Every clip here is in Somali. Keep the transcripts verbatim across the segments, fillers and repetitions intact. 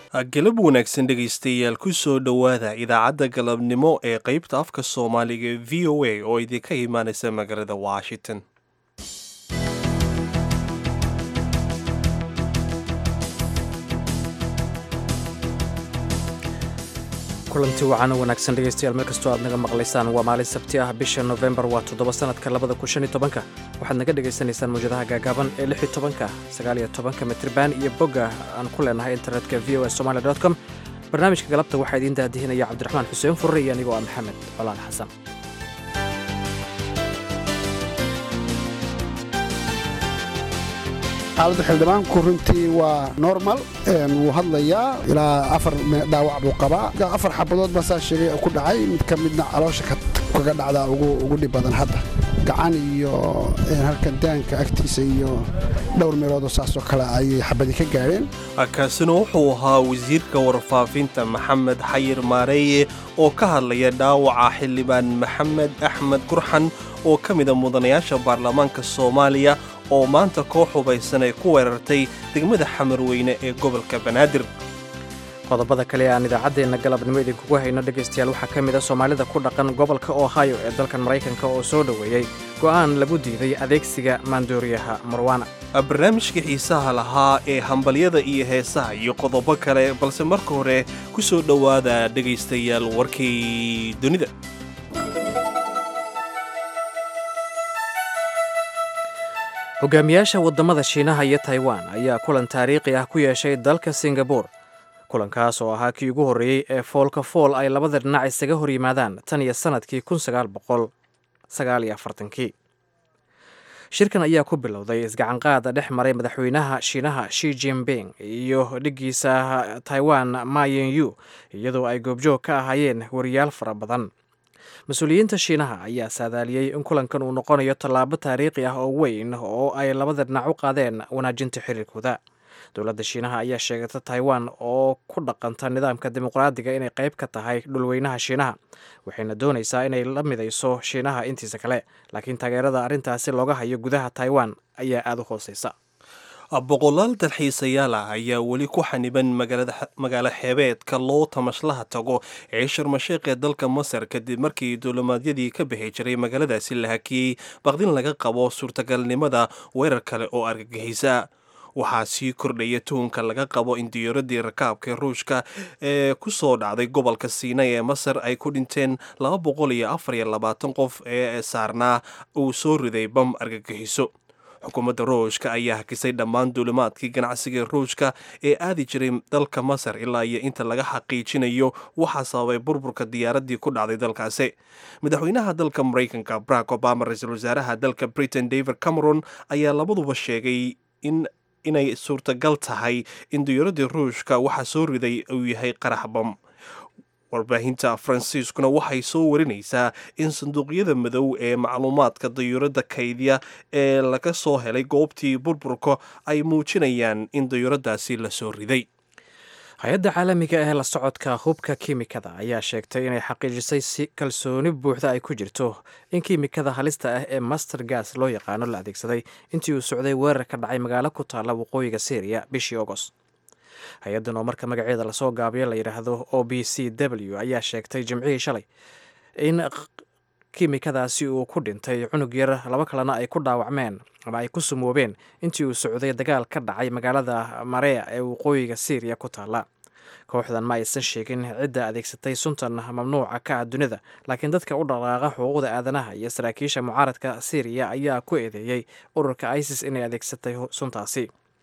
galab wanaagsan dhegaystayaal ku soo dhowaada idaacadda galabnimo ee qaybta afka soomaaliga ee v o a oo idinka imaanaysa magaalada washington. kulanti wacan wanaagsan dhegaystayaal meel kastoo aad naga maqlaysaan waa maalin sabti ah bisha November waa toddoba sanadka labada kun shan iyo tobanka waxaad naga dhagaysanaysaan mawjadaha gaagaaban ee lix iyo tobanka sagaal iyo tobanka mitriban iyo bogga aan ku leenahay internetka v o a somali dot com. barnaamijka galabta waxaa idiin daadihinaya cabdiraxmaan xuseen furre iyo anigoo ah maxamed colaan xasan. xaaladda xildhibaanku runtii waa normal wuu hadlayaa ilaa afar dhaawac buu qabaa afar xabadood baa saa sheegay ku dhacay mid ka midna caloosha kaga dhacdaa ugu dhib badan hadda gacan iyo halkan daanka agtiisa iyo dhowr meeloodoo saasoo kale ayay xabadi ka gaadheen. kaasina wuxuu ahaa wasiirka warfaafinta maxamed xayir maareeye oo ka hadlaya dhaawaca xildhibaan maxamed axmed gurxan oo ka mida mudanayaasha baarlamaanka soomaaliya oo maanta koox hubaysan ay ku weerartay degmada xamarweyne ee gobolka banaadir. qodobada kale ee aan idaacaddeenna galabnimo idinkugu hayno dhegaystayaal waxaa ka mid a soomaalida ku dhaqan gobolka ohio ee dalkan maraykanka oo soo dhoweeyey go'aan lagu diiday adeegsiga maandooriyaha marwana. barnaamijka xiisaha lahaa ee hambalyada iyo heesaha iyo qodobo kale balse marka hore ku soo dhowaada dhegaystayaal warkii dunida. hogaamiyaasha waddamada shiinaha iyo taiwan ayaa kulan taariikhi ah ku yeeshay dalka singabore. kulankaas oo ahaa kii ugu horreeyey ee foolka fool ay labada dhinac isaga hor yimaadaan tan iyo sannadkii kun sagaal boqol sagaal iyo afartankii. shirkan ayaa ku bilowday isgacanqaada dhex maray madaxweynaha shiinaha shi jinping iyo dhiggiisa taiwan ma yinyu iyadoo ay goobjoog ka ahaayeen wariyaal fara badan. mas-uuliyiinta shiinaha ayaa saadaaliyey in kulankan uu noqonayo tallaabo taariikhi ah oo weyn oo ay labada dhinac u qaadeen wanaajinta xiriirkooda. dowladda shiinaha ayaa sheegata taiwan oo ku dhaqanta nidaamka dimuqraadiga inay qayb ka tahay dhulweynaha shiinaha waxayna doonaysaa inay la midayso shiinaha intiisa kale laakiin taageerada arrintaasi looga hayo gudaha taiwan ayaa aada u hooseysa. boqolaal dalxiisayaal ah ayaa weli ku xaniban magaalo xeebeedka loo tamashlaha tago ee sharmasheekh ee dalka masar kadib markii duulimaadyadii ka bixi jiray magaaladaasi la hakiyey baqdin laga qabo suurtagalnimada weerar kale oo argagixisa. waxaa sii kordhaya tuhunka laga qabo in diyaaradii rakaabka ruushka ee ku soo dhacday gobolka siinay ee masar ay ku dhinteen laba boqol iyo afar iyo labaatan qof ee saarnaa uu soo riday bam argagixiso. xukuumadda ruushka ayaa hakisay dhammaan duulimaadkii ganacsiga ruushka ee aadi jiray dalka masar ilaa iyo inta laga xaqiijinayo waxaa sababay burburka diyaaraddii ku dhacday dalkaasi. madaxweynaha dalka maraykanka barack obama, ra-iisul wasaaraha dalka britain david cameron ayaa labaduba sheegay in inay suurtagal tahay in diyaaradii ruushka waxa soo riday uu yahay qarax bam. warbaahinta faransiiskuna waxay soo warinaysaa in sanduuqyada madow ee macluumaadka diyaaradda kaydiya ee laga soo helay goobtii burburka ay muujinayaan in diyaaraddaasi la soo riday. hay-adda caalamiga ee la socodka hubka kiimikada ayaa sheegtay inay xaqiijisay si kalsooni buuxda ay ku jirto in kiimikada halista ah ee master gas loo yaqaano la adeegsaday intii uu socday weerar ka dhacay magaalo ku taalla waqooyiga syriya bishii agost. hay-addan oo marka magaceeda lasoo gaabiyo la yidhaahdo o b c w ayaa sheegtay jimcihii shalay in kiimikadaasi uu ku dhintay cunug yar laba kalena ay ku dhaawacmeen ama ay ku sumoobeen intii uu socday dagaal ka dhacay magaalada marea ee waqooyiga syriya ku taalla. kooxdan ma aysan sheegin cidda adeegsatay suntan mamnuuca ka ah dunida laakiin dadka u dhaqaaqa xuquuqda aadanaha iyo saraakiisha mucaaradka syriya ayaa ku eedeeyey ururka isis inay adeegsatay suntaasi.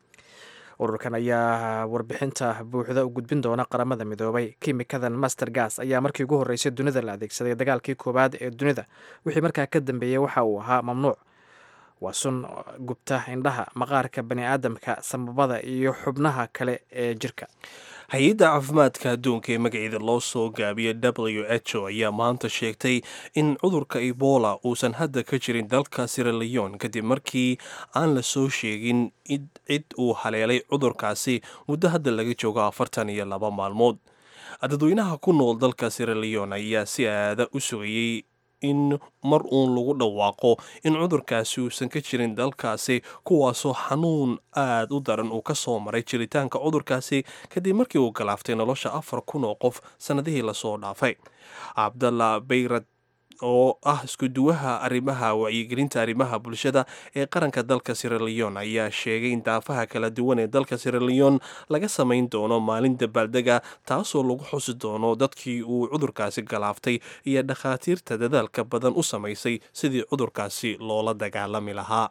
ururkan ayaa warbixinta buuxda u gudbin doona qaramada midoobay. kiimikadan master gas ayaa markii ugu horreysay dunida la adeegsaday dagaalkii koowaad ee dunida. wixii markaa ka dambeeyey waxa uu ahaa mamnuuc. waa sun gubta indhaha, maqaarka bani aadamka, samabada iyo xubnaha kale ee jirka. hay-adda caafimaadka adduunka ee magaceeda loo soo gaabiya w h o ayaa maanta sheegtay in cudurka ebola uusan hadda ka jirin dalka sierra leone kadib markii aan la soo sheegin cid uu haleelay cudurkaasi muddo hadda laga joogo afartan iyo laba maalmood. dadweynaha ku nool dalka sierra leone ayaa si aada u sugayey in mar uun lagu dhawaaqo in cudurkaasi uusan ka jirin dalkaasi, kuwaasoo xanuun aad u daran uu ka soo maray jiritaanka cudurkaasi kadib markii uu galaaftay nolosha afar kun oo qof sannadihii lasoo dhaafay. Cabdalla Bayrad oo ah iskuduwaha arrimaha wacyigelinta arrimaha bulshada ee qaranka dalka Sierra Leone ayaa sheegay in daafaha kala duwan ee dalka Sierra Leone laga samayn doono maalin dabaaldega, taasoo lagu xusi doono dadkii uu cudurkaasi galaaftay iyo dhakhaatiirta dadaalka badan u samaysay sidii cudurkaasi loola dagaalami lahaa.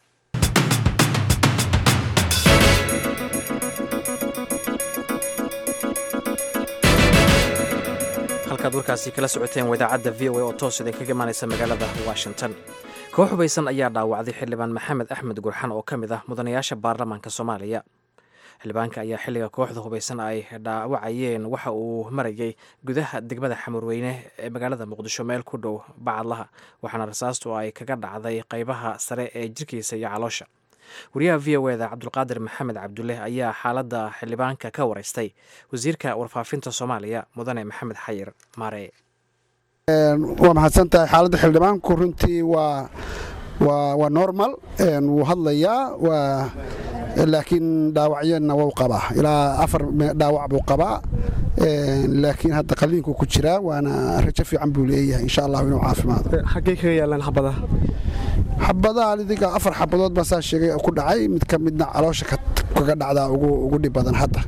halkaad warkaasi kala socoteen idaacadda v o a oo toos idinkaga imaanaysa magaalada Washington. koox hubaysan ayaa dhaawacday xildhibaan Maxamed Axmed Gurxan oo ka mid ah mudanayaasha baarlamaanka Soomaaliya. xildhibaanka ayaa xilliga kooxda hubaysan ay dhaawacayeen waxa uu marayay gudaha degmada Xamurweyne ee magaalada Muqdisho meel ku dhow Bacadlaha, waxaana rasaastu ay kaga dhacday qaybaha sare ee jirkiisa iyo caloosha. wariyaha v o eda Cabdulqaadir Maxamed Cabdulle ayaa xaaladda xildhibaanka ka waraystay wasiirka warfaafinta Soomaaliya mudane Maxamed Xayir Maare. waa mahadsantahay. xaaladda xildhibaanku runtii waa waa waa normal, wuu hadlayaa, waa laakiin dhaawacyana wuu qabaa, ilaa afar dhaawac buu qabaa, laakiin hadda qaliinku ku jiraa, waana rajo fiican buu leeyahay insha Allah inuu caafimaado. xaggee kaga yaalaan xabadaha? xabadaha lidiga afar xabadood baa saa sheegay ku dhacay, mid ka midna caloosha kaga dhacdaa ugu ugu dhib badan hadda.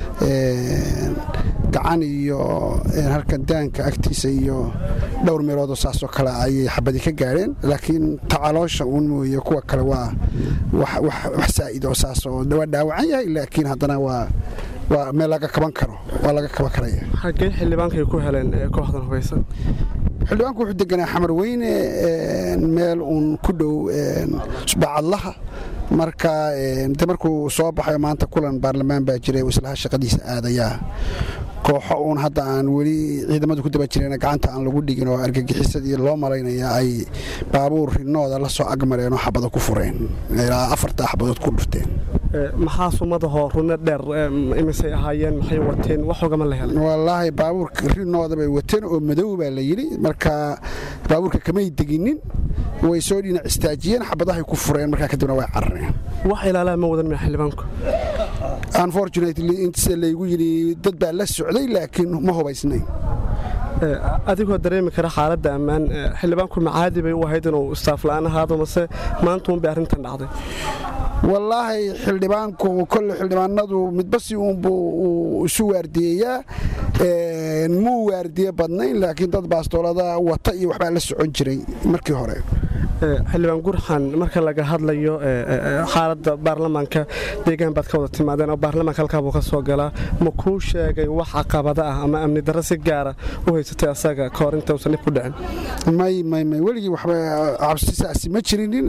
gacan iyo halkan daanka agtiisa iyo dhowr meelood oo saasoo kale ayay xabadi ka gaareen, laakiin tacaloosha uun mooye kuwa kale waa wax wax saa'id oo saas oo dhaawacan yahay, laakiin haddana waa waa meel laga kaban karo, waa laga kaban karaya. xaggee xildhibaankay ku heleen kooxdan hubaysan? xildhibaanku wuxuu deganaa Xamarweyne, meel uun ku dhow Bacadlaha. marka de markuu soo baxay maanta kulan baarlamaan baa jiray, islaha shaqadiisa aadayaa kooxo uun hadda aan weli ciidamadu ku daba jireen, gacanta aan lagu dhigin oo argagixisadii loo malaynaya ay baabuur rinooda la soo agmareen oo xabado ku fureen, ilaa afarta xabadood ku dhufteen. maxaa sumadaho runno dheer imisay ahaayeen, maxay wateen, wax ogama la helay? wallaahi baabuurka rinooda bay wateen oo madow baa la yidhi, marka baabuurka kamay deginin, way soo dhinac istaajiyeen, xabadahay ku fureen, markaa kadibna way carareen. wax ilaalaa ma wadan miya xildhibaanku? unfortunately inta laygu yidhi dad baa la socday, laakiin ma hubaysnayn. adigoo dareemi kara xaaladda ammaan, xildhibaanku macaadi bay u ahayd inuu istaaf la'aan ahaado, mase maanta uun bay arrintan dhacday? wallaahi xildhibaanku kolle xildhibaanadu midbasi uunbuu isu waardiyeyaa, muu waardiye badnayn, laakiin dad baastoolada wata iyo waxbaa la socon jiray markii hore. xildhibaan Gurxan, marka laga hadlayo xaaladda baarlamaanka, deegaan baad ka wada timaadeen oo baarlamaanka halkaa buu ka soo galaa, ma kuu sheegay wax caqabada ah ama amni darro si gaara u haysatay asaga ka hor inta uusan dhib ku dhicin? may may may weligii waxba cabsisaasi ma jirinin,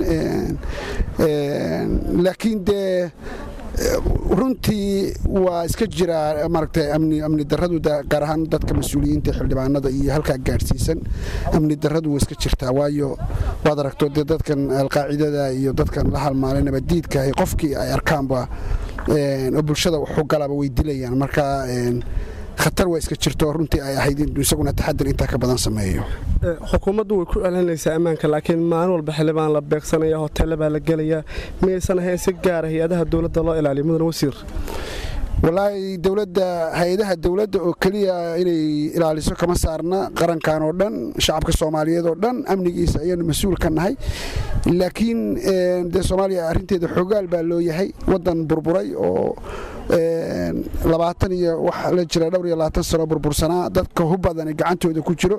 laakiin dee runtii waa iska jiraa maaragtay amni amni darradu gaar ahaan dadka mas-uuliyiinta xildhibaanada iyo halkaa gaadhsiisan, amni darradu waa iska jirtaa, waayo waad aragto dee dadkan alqaacidada iyo dadkan la halmaalay nabaddiidka qofkii ay arkaanba oo bulshada waxu galaba way dilayaan, marka khatar waa iska jirto runtii ay ahayd in isaguna taxadir intaa ka badan sameeyo. xukuumaddu way ku celinaysaa ammaanka, laakiin maalin walba xildhibaan la beegsanaya, hoteelle baa la gelayaa, miyaysan ahayn si gaara hay-adaha dowladda loo ilaaliyo mudane wasiir? wallaahi dowladda hay-adaha dowladda oo keliya inay ilaaliso kama saarna, qarankan oo dhan, shacabka Soomaaliyeed oo dhan amnigiisa ayaanu mas-uul ka nahay, laakiin dee Soomaaliya arrinteeda xogaal baa loo yahay, waddan burburay oo labaatan iyo wax la jira dhowr iyo labaatan sano burbursanaa, dadka hub badan ee gacantooda ku jiro,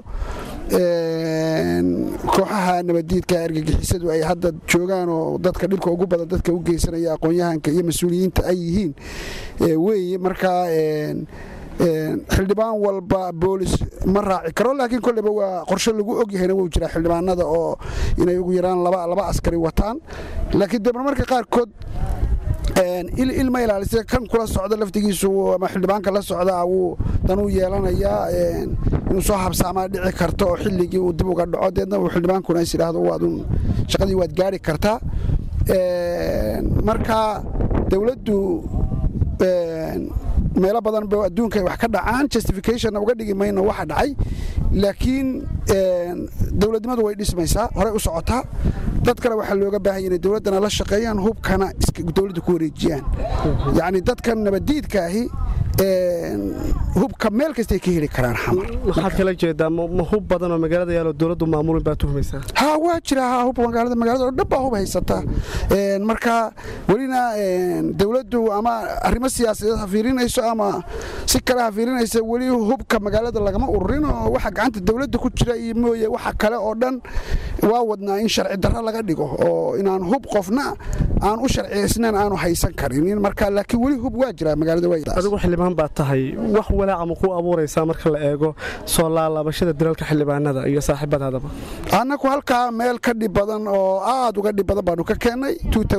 kooxaha nabaddiidka argagixisadu ay hadda joogaan oo dadka dhibka ugu badan dadka u geysanaya aqoon-yahanka iyo mas-uuliyiinta ay yihiin weeye. markaa xildhibaan walba boolis ma raaci karo, laakiin kolleyba waa qorshe lagu ogyahayna wuu jiraa xildhibaanada oo inay ugu yaraan laba laba askari wataan, laakiin dee marmarka qaarkood ilma ilaalisa kan kula socda laftigiisu ama xildhibaanka la socda wuu danuu yeelanayaa, inuu soo habsaamaa dhici karto oo xilligii uu dib uga dhaco, deedna uu xildhibaankuna is idhaahdo waadun shaqadii waad gaari kartaa. marka dowladdu meelo badan ba adduunka ay wax ka dhacaan justification uga dhigi mayno waxa dhacay laakiin dawladnimadu way dhismaysaa horey u socotaa dad kale waxaa looga baahan yahay dawladana la shaqeeyaan hubkana dawladda ku wareejiyaan yacni dadkan nabadiidka ahi hubka meel kasta ay ka heli karaan xamar maxaad kala jeedaa ma hub badan oo magaalada yaalo dawladdu maamulin baa tuhmaysaa haa waa jira haa hub magaalada magaalada oo dhan baa hub haysata marka welina dawladdu ama arrimo siyaasadeed ha fiirinayso ama si kale ha fiirinaysa weli hubka magaalada lagama ururin oo waxa gacanta dawladda ku jira iyo mooye waxa kale oo dhan waa wadnaa in sharci darro laga dhigo oo inaan hub qofna aan u sharciyeysnayn aanu haysan karin marka laakiin weli hub waa jira magaalada waa xildhibaan baa tahay wax walaaca ma ku abuuraysaa marka la eego soo laalaabashada dilalka xildhibaanada iyo saaxiibadaadaba annagu halkaa meel ka dhib badan oo aad uga dhib badan baanu ka keennay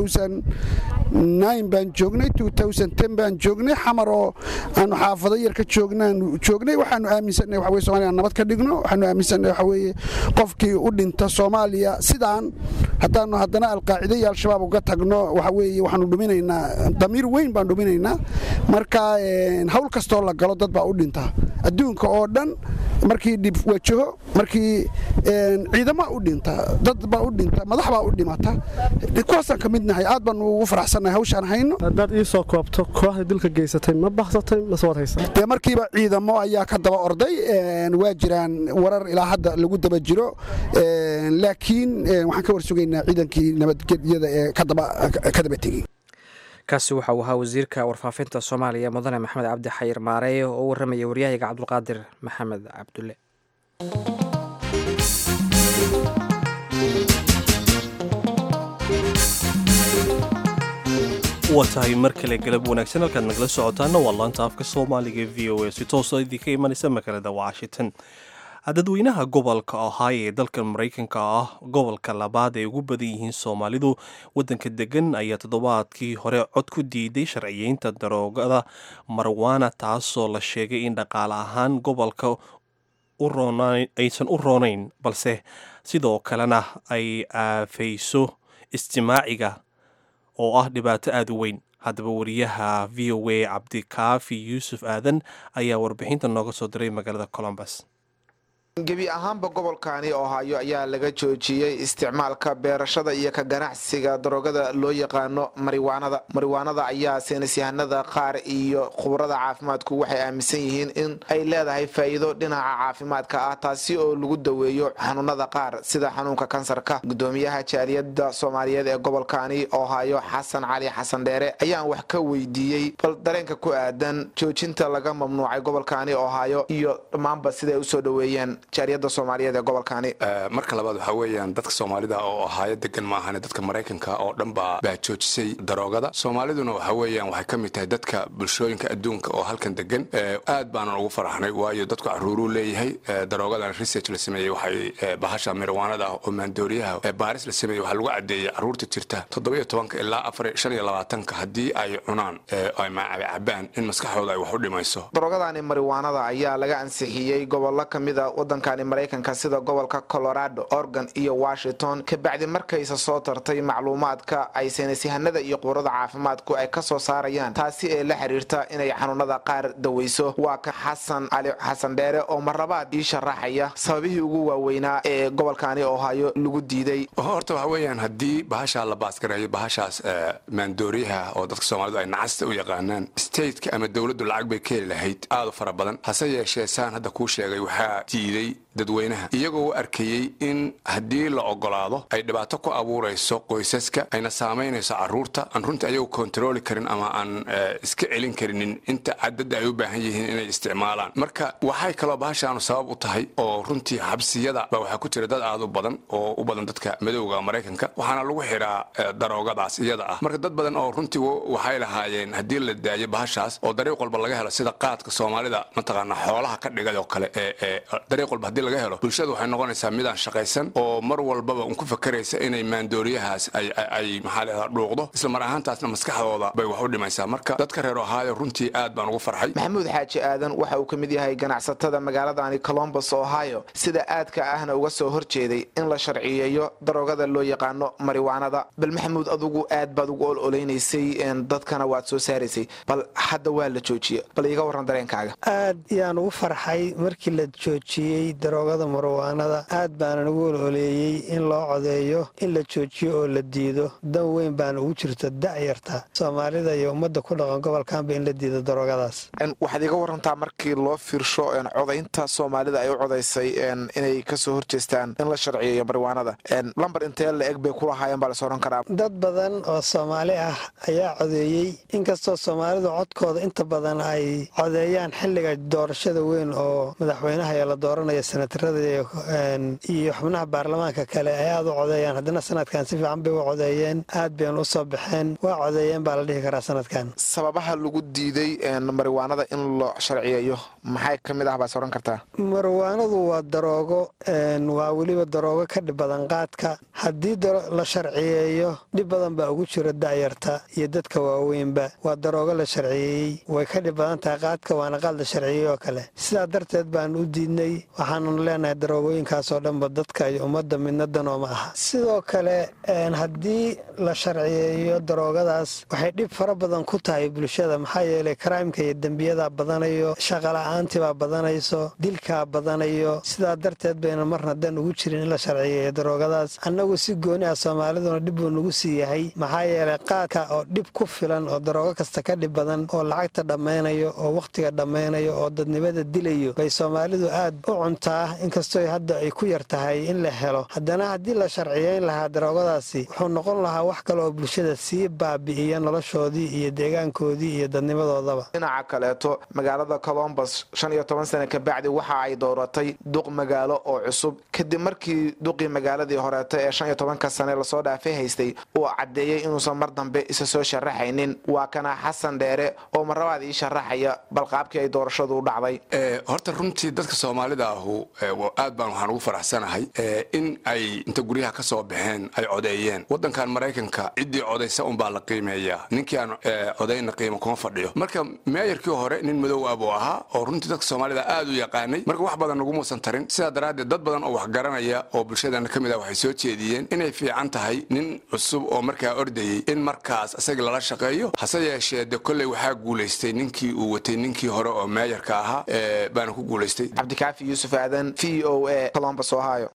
baan joognay baan joognay xamar oo aanu xaafado yar ka joognaanu joognay waxaanu aaminsannahay waxa weye Soomaaliya nabad ka dhigno waxaanu aaminsannahay waxa weeye qofkii u dhinta Soomaaliya sidaan haddaanu haddana alqaacida iyo al-shabaab uga tagno waxa weeye waxaanu dhuminaynaa damiir weyn baan dhuminaynaa marka hawl kastoo la galo dad baa u dhinta adduunka oo dhan markii dhib wajaho markii ciidamo u dhinta dad baa u dhinta madax baa u dhimata kuwaasaan ka midnahay aad baan ugu faraxsanahay hawshaan hayno haddaad ii soo koobto kooxda dilka geysatay ma baxsatay mase waad haysaa dee markiiba ciidamo ayaa ka daba orday waa jiraan warar ilaa hadda lagu daba jiro laakiin waxaan ka warsugaynaa ciidankii nabadgelyada ee ka daba tegey kaasi waxa uu ahaa wasiirka warfaafinta Soomaaliya mudane Maxamed Cabdi Xayir Maareey oo u warramaya wariyahayga Cabdulqaadir Maxamed Cabdulle watahay mar kale galab wanaagsan halkaad nagala socotaana waa laanta afka Soomaaliga ee V O A si toos ah idinka imanaysa magaalada Washington dadweynaha gobolka Ohio ee dalka Mareykanka ah gobolka labaad ay ugu badan yihiin Soomaalidu wadanka degan ayaa toddobaadkii hore cod ku diiday sharciyeynta daroogada marijuana taasoo la sheegay in dhaqaale ahaan gobolka aysan u roonayn balse sidoo kalena ay aafayso istimaaciga oo ah dhibaato aad u weyn haddaba wariyaha V O A Cabdikaafi Yuusuf Aadan ayaa warbixinta nooga soo diray magaalada Columbus gebi ahaanba gobolkaani Ohio ayaa laga joojiyay isticmaalka beerashada iyo ka ganacsiga daroogada loo yaqaano marijuanada marijuanada ayaa saynisyahanada qaar iyo khubarada caafimaadku waxay aaminsan yihiin in ay leedahay faa'iido dhinaca caafimaadka ah taasi oo lagu daweeyo xanuunada qaar sida xanuunka kansarka gudoomiyaha jaaliyadda Soomaaliyeed ee gobolkaani Ohio Xasan Cali Xasan Dheere ayaan wax ka weydiiyay bal dareenka ku aadan joojinta laga mamnuucay gobolkaani Ohio iyo dhamaanba sida ay u soo dhaweeyeen jaaliyadda Soomaaliyeed ee gobolkaani marka labaad waxa weeyaan dadka Soomaalida oo Ohio degan ma ahan dadka Mareykanka oo dhan baa joojisay daroogada Soomaaliduna waxa weeyaan waxay ka mid tahay dadka bulshooyinka adduunka oo halkan degan aad baan ugu faraxnay waayo dadku caruuru leeyahay daroogadan research la sameeyay waxay bahasha marijuanada oo maandooriyaha baaris la sameeyay waxa lagu cadeeyay caruurta jirta toddoba iyo toban ilaa shan iyo labaatan hadii ay cunaan ay macaabaan in maskaxdooda ay wax u dhimayso daroogadani marijuanada ayaa laga ansixiyay gobolka kamida wadankani Mareykanka sida gobolka Colorado, Oregon iyo Washington ka bacdi markay soo tartay macluumaadka ay saynisyahanada iyo qubarada caafimaadku ay ka soo saarayaan taasi ee la xiriirta inay xanuunada qaar daweyso waa ka Xasan Cali Xasan Dheere oo marlabaad ii sharaxaya sababihii ugu waaweynaa ee gobolkaani Ohio lagu diiday horta waxa weeyaan hadii bahasha la baaskareeyo bahashaas maandooriyaha oo dadka Soomaalidu ay nacasta u yaqaanaan state ama dawladdu lacag bay ka lahayd aad u fara badan hase yeeshee saan hadda ku sheegay waxa diiday dadweynaha iyagoo arkayay in hadii la ogolaado ay dhibaato ku abuurayso qoysaska ayna saameynayso caruurta aan runtii ayagu control karin ama aan iska celin karin inta cadad ay u baahan yihiin inay isticmaalaan marka waxay kala bahashaan sabab u tahay oo runtii xabsiyada ba waxa ku jira dad aad u badan oo u badan dadka madowga Mareykanka waxaana lagu xiraa daroogadaas iyada ah marka dad badan oo runtii waxay lahaayeen hadii la daayo bahashaas oo dariiq walba laga helo sida qaadka Soomaalida mataqaana xoolaha ka dhigay oo kale ee dariiq walba haddii laga helo bulshada waxay noqonaysaa midaan shaqaysan oo mar walbaba un ku fakaraysa inay maandooriyahaas ay maxaa leedaha dhuuqdo isla mar ahaantaasna maskaxdooda bay wax u dhimaysaa marka dadka reer ohio runtii aad baan ugu farxay. maxamuud xaaji aadan waxa uu ka mid yahay ganacsatada magaaladani columbus ohio sida aadka ahna uga soo horjeeday in la sharciyeeyo daroogada loo yaqaano mariwaanada. bal maxamuud adugu aad baad ugu ololeynaysay dadkana waad soo saaraysay bal hadda waa la joojiye bal iga waran dareenkaaga. aad yaan ugu farxay markii la joojiyey daroogada mariwaanada aad baanan ugu ololeeyey in loo codeeyo in la joojiyo oo la diido dan weyn baana ugu jirta da'yarta soomaalida iyo ummadda ku dhaqan gobolkaanba in la diido daroogadaas. waxaad iga warantaa markii loo fiirsho codaynta soomaalida ay u codaysay inay ka soo horjeestaan in la sharciyeeyo mariwaanada lambar intee la eg bay ku lahaayeen baa la soo oran karaa. dad badan oo soomaali ah ayaa codeeyey inkastoo soomaalidu codkooda inta badan ay codeeyaan xilliga doorashada weyn oo madaxweynaha ee la dooranaya senatarada iyo xubnaha baarlamaanka kale ay aad u codeeyaan haddana sanadkan si fiican bay u codeeyeen aad baynu u soo baxeen waa codeeyeen baa la dhihi karaa sanadkan. sababaha lagu diiday mariwaanada in loo sharciyeeyo maxay ka mid ah baa soran kartaa. mariwaanadu waa daroogo waa weliba daroogo ka dhib badan qaadka haddii la sharciyeeyo dhib badan baa ugu jira da'yarta iyo dadka waaweynba waa daroogo la sharciyeeyey way ka dhib badan tahay qaadka waana qaad la sharciyeey oo kale sidaa darteed baan u diidnay waxaannu leenahay daroogooyinkaasoo dhanba dadka iyo ummadda midna danoo ma aha. sidoo kale haddii la sharciyeeyo daroogadaas waxay dhib fara badan ku tahay bulshada maxaa yeelay karaimka iyo dembiyadaa badanayo shaqala'aantibaa badanayso dilkaa badanayo sidaa darteed bayna marna dan ugu jirin in la sharciyeeyo daroogadaas. annagu si gooni ah soomaaliduna dhib buu nagu sii yahay maxaa yeelay qaadka oo dhib ku filan oo daroogo kasta ka dhib badan oo lacagta dhammaynayo oo wakhtiga dhammaynayo oo dadnimada dilayo bay soomaalidu aad u cuntaa inkastoo hadda ay ku yar tahay in la helo haddana haddii la sharciyeyn lahaa daroogadaasi wuxuu noqon lahaa wax kale oo bulshada sii baabi'iya noloshoodii iyo deegaankoodii iyo dadnimadoodaba. dhinaca kaleeto magaalada columbus shan iyo toban sane kabacdi waxa ay dooratay duq magaalo oo cusub kadib markii duqii magaaladii horeeta ee shan iyo tobanka sane lasoo dhaafay haystay uu caddeeyey inuusan mar dambe isa soo sharaxaynin. waa kana xasan dheere oo marlabaad ii sharaxaya balqaabkii ay doorashadu u dhacday. horta runtii dadka soomaalida ahu aad baan waxaan ugu faraxsanahay in ay inta guryaha ka soo baxeen ay codeeyeen. wadankan maraykanka ciddii codaysa unbaa la qiimeeyaa ninkii aan codayna qiimo kuma fadhiyo. marka meeyarkii hore nin madow ah buu ahaa oo runtii dadka soomaalida aad u yaqaanay marka wax badan nagumuusan tarin sidaa daraaddeed dad badan oo wax garanaya oo bulshadana ka mid ah waxay soo jeediyeen inay fiican tahay nin cusub oo markaa ordayey in markaas isaga lala shaqeeyo hase yeeshee de kolley waxaa guulaystay ninkii uu watay ninkii hore oo meeyarka ahaa baana ku guulaystay. cabdikaafi yuusuf aadan v o a columbus ohio.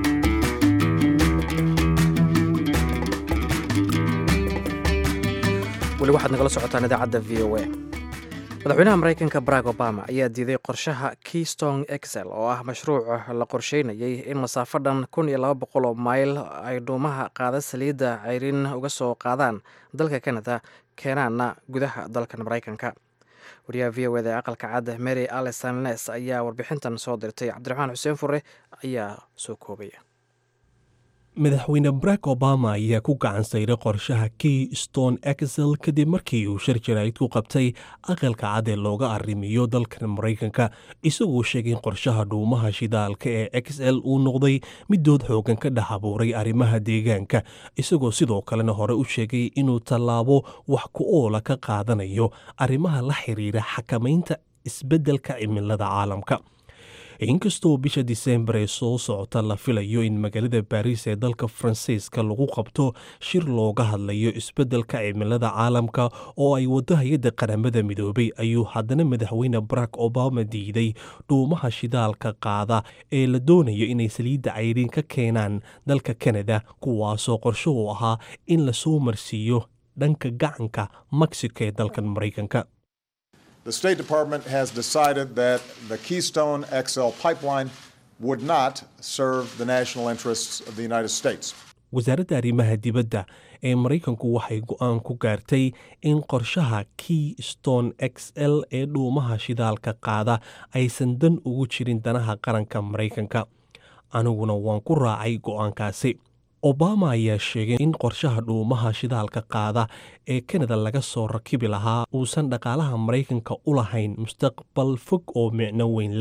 weli waxaad nagala socotaan idaacadda v o a. madaxweynaha maraykanka barack obama ayaa diiday qorshaha keystone excel oo ah mashruuca la qorsheynayay in masaafo dhan kun iyo laba boqol oo mayl ay dhuumaha qaada saliidda cayrin uga soo qaadaan dalka canada keenaana gudaha dalkan maraykanka. wariyaha v o eda ee aqalka cadda mary alison les ayaa warbixintan soo dirtay cabdiraxmaan xuseen fure ayaa soo koobaya. madaxweyne barack obama ayaa ku gacan sayray qorshaha keystone excel kadib markii uu shir jaraa'id ku qabtay aqalka cad ee looga arrimiyo dalkan maraykanka isagoo sheegay in qorshaha dhuumaha shidaalka ee excel uu noqday mid dood xoogan ka dhex abuuray arrimaha deegaanka isagoo sidoo kalena hore u sheegay inuu tallaabo wax ku oola ka qaadanayo arrimaha la xiriira xakamaynta isbeddelka cimilada caalamka. inkastoo bisha diseembar ee soo socota la filayo in magaalada baariis ee dalka faransiiska lagu qabto shir looga hadlayo isbeddelka cimilada caalamka oo ay wado hay-adda qaramada midoobay ayuu haddana madaxweyne barack obama diiday dhuumaha shidaalka qaada ee la doonayo inay saliidda cayriin ka keenaan dalka kanada kuwaasoo qorsho u ahaa in lasoo marsiiyo dhanka gacanka mexico ee dalkan maraykanka. The State Department has decided that the Keystone X L pipeline would not serve the national interests of the United States. wasaaradda arrimaha dibadda ee maraykanku waxay go'aan ku gaartay in qorshaha keystone x l ee dhuumaha shidaalka qaada aysan dan ugu jirin danaha qaranka maraykanka. aniguna waan ku raacay go'aankaasi. obama ayaa sheegay in qorshaha dhuumaha shidaalka qaada ee kanada laga soo rakibi lahaa uusan dhaqaalaha maraykanka u lahayn mustaqbal fog oo micno weyn leh.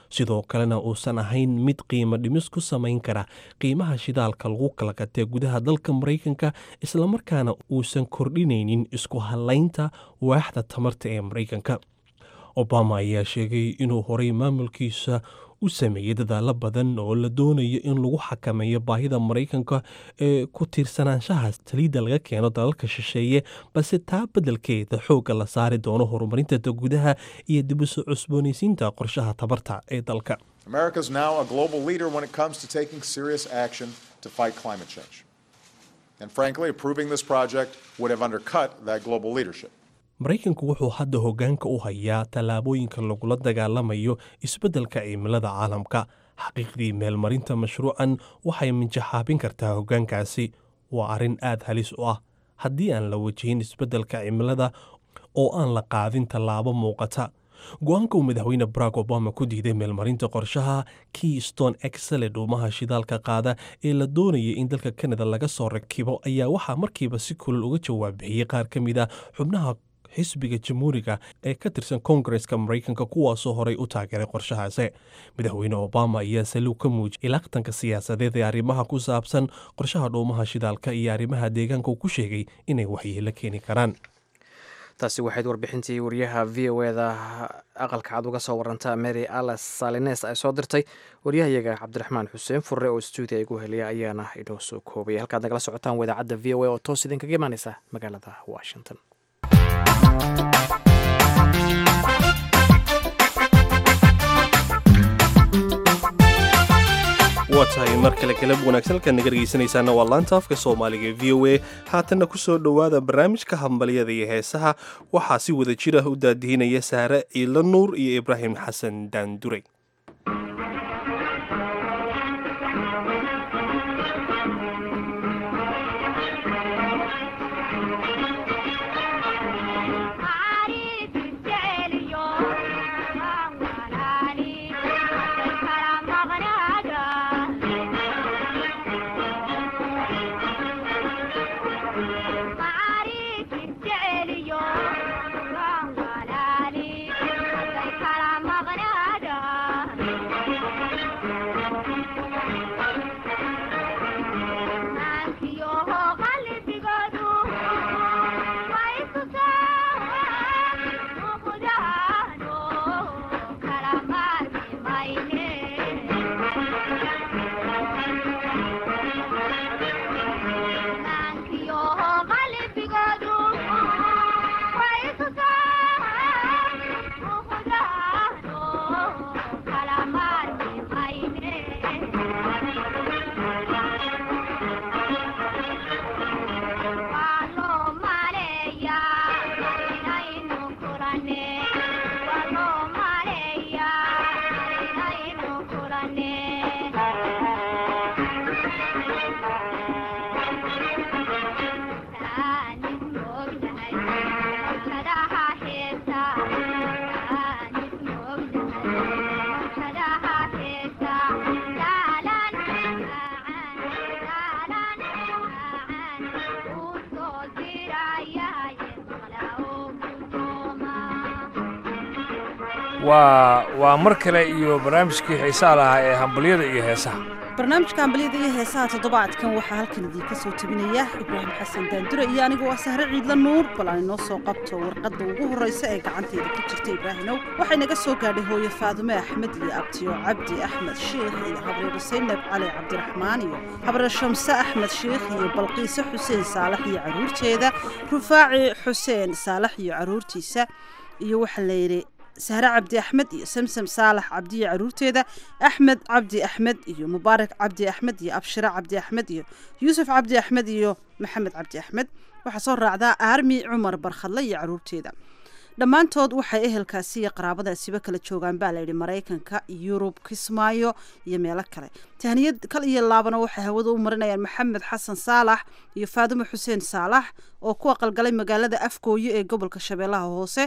sidoo kalena uusan ahayn mid qiimo dhimis ku samayn kara qiimaha shidaalka lagu kala gatee gudaha dalka maraykanka islamarkaana uusan kordhinaynin isku halaynta waaxda tamarta ee maraykanka. obama ayaa sheegay inuu horay maamulkiisa u sameeyey dadaalo badan oo la doonayo in lagu xakameeyo baahida maraykanka ee ku tiirsanaanshaha saliidda laga keeno dalalka shisheeye, balse taa beddelkeeda xoogga la saari doono horumarinta gudaha iyo dib u soo cusboonaysiinta qorshaha tabarta ee dalka. America is now a global leader when it comes to taking serious action to fight climate change. And frankly, approving this project would have undercut that global leadership. maraykanku wuxuu hadda hoggaanka u hayaa tallaabooyinka lagula dagaalamayo isbeddelka cimilada caalamka. xaqiiqdii meelmarinta mashruucan waxay minjaxaabin kartaa hoggaankaasi. waa arrin aad halis u ah haddii aan la wajihin isbeddelka cimilada oo aan la qaadin tallaabo muuqata. go-aanka uu madaxweyne barack obama ku diiday meelmarinta qorshaha keystone xl ee dhuumaha shidaalka qaada ee la doonayay in dalka kanada laga soo rakibo ayaa waxaa markiiba si kulul uga jawaab bixiyey qaar ka mid a xubnaha xisbiga jamhuuriga ee ka tirsan koongareska maraykanka kuwaasoo horay u taageeray qorshahaasi. madaxweyne obama ayaa saliw ka muujiyay ilaaqtanka siyaasadeed ee arrimaha ku saabsan qorshaha dhuumaha shidaalka iyo arrimaha deegaanka uu ku sheegay inay waxyeelo keeni karaan. taasi waxayd warbixintii wariyaha v o eda aqalka cad uga soo waranta mary alas salines ay soo dirtay. waryahayaga cabdiraxmaan xuseen furre oo stuudiya igu heliya ayaana inoo soo koobaya. halkaad nagala socotaan wadaacadda v o a oo toos idinkaga imaaneysa magaalada washington. waa tahay mar kale galab wanaagsan halkaad naga dhegeysanaysaana waa laanta afka soomaaliga v o a. haatanna ku soo dhowaada barnaamijka hambalyada iyo heesaha. waxaa si wada jir ah u daadihinaya saare ciilo nuur iyo ibraahim xasan daandure. waa waa mar kale iyo barnaamijkii xiisaha lahaa ee hambalyada iyo heesaha. barnaamijka hambalyada iyo heesaha toddobaadkan waxaa halkan idinka soo tabinaya ibraahim xasan daandure iyo anigoo ah sahre ciidla nuur. bal aan inoo soo qabto warqadda ugu horreysa ee gacantayda ku jirta ibraahimow. waxay naga soo gaadhay hooye faadume axmed iyo abtiyo cabdi axmed shiikh iyo habreer saynab cali cabdiraxmaan iyo habreer shamse axmed shiikh iyo balqiise xuseen saalax iyo caruurteeda, rufaaci xuseen saalax iyo caruurtiisa, iyo waxaa layidhi sahre cabdi axmed iyo samsam saalax cabdi iyo caruurteeda, axmed cabdi axmed iyo mubaarak cabdi axmed iyo abshire cabdi axmed iyo yuusuf cabdi axmed iyo maxamed cabdi axmed. waxaa soo raacdaa aarmi cumar barkhadle iyo caruurteeda. dhammaantood waxay ehelkaasi iyo qaraabadaasiba kala joogaan baa layidhi maraykanka, yurub, kismaayo iyo meelo kale. tahniyad kal iyo laabana waxay hawada u marinayaan maxamed xasan saalax iyo faadumo xuseen saalax oo ku aqalgalay magaalada afgooye ee gobolka shabeellaha hoose.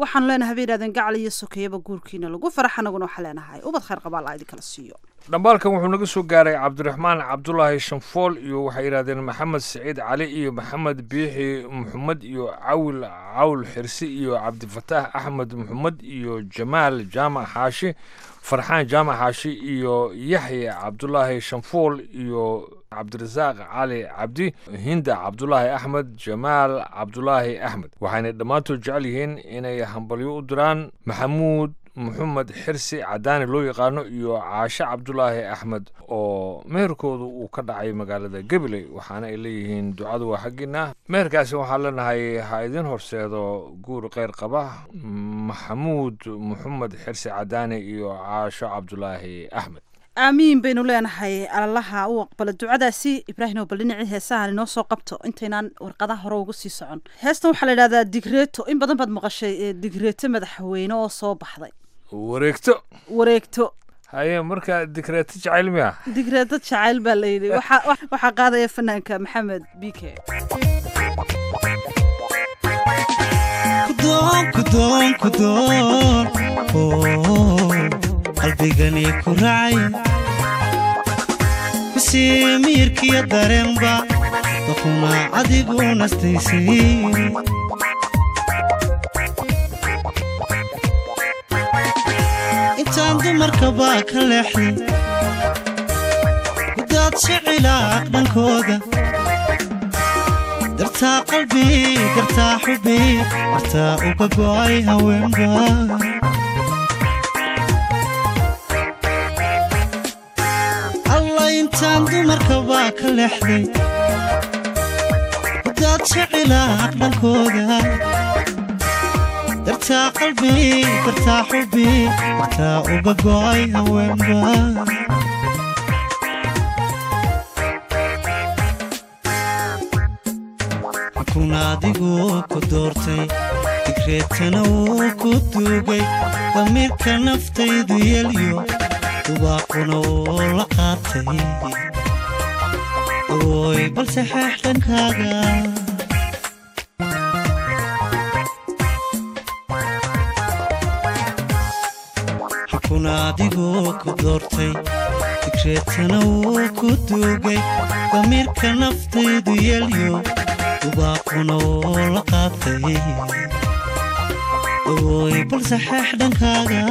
waxaanu leenahay bay yidhahdeen gacal iyo sokeeyaba guurkiina lagu farax anaguna waxaa leenahay ubad khayr qabaa la idinkala siiyo dhambaalkan wuxuu naga soo gaaray cabdiraxmaan cabdulaahi shanfool iyo waxay yidhahdeen maxamed siciid cali iyo maxamed biixi maxamed iyo cawil cawl xirsi iyo cabdifataax axmed maxamed iyo jamaal jaamac xaashi farxaan jaamac xaashi iyo yaxya cabdulaahi shanfool iyo cabdirasaaq cali cabdi hinda cabdulaahi axmed jamaal cabdulaahi axmed waxayna dhammaantood jecel yihiin inay hambalyo u diraan maxamuud maxamed xirsi cadaani loo yaqaano iyo caashe cabdulaahi axmed oo meherkoodu uu ka dhacay magaalada gabiley waxaana ay leeyihiin ducadu waa xaggiina meherkaasi waxaan leenahay ha idin horseedo guur kheyr qaba maxamuud maxamed xirsi cadaani iyo caasho cabdulaahi axmed aamiin baynu leenahay allaha u aqbala ducadaasi ibraahim bal dhinacii heesahan inoo soo qabto intaynaan warqadaha hore uga sii socon heestan waxaa la yidhahdaa digreeto in badan baad maqashay digreeto madaxweyne oo soo baxday wareegto wareegto haye marka digreeto jacayl miya digreeto jacayl baa la yidhi waxaa qaadaya fanaanka maxamed bike kudoon kudoon kudoon qalbigani ku raacay kusii miyirkiyo dareenba doquma adigu nastaysay intaan dumarkaba ka leexday gudaad shicilaa dhankooda dartaa qalbi dartaa xubi dartaa uga go'ay haweenba intaan dumarkaba ka leexday gudaad shicilaa dhankooda dartaa qalbi dartaa xubi dartaa uga go'ay haweenba xukun adigu ku doortay digreetana wuu ku duugay damiirka naftaydu yeelyo dubaaquna wuu la qaatay ooy balse xeex dhankaaga xukun adigu ku doortay digreetana wuu ku duugay damiirka naftaydu yeelyo dubaaquna wuu la qaatay ooy balse xeex dhankaaga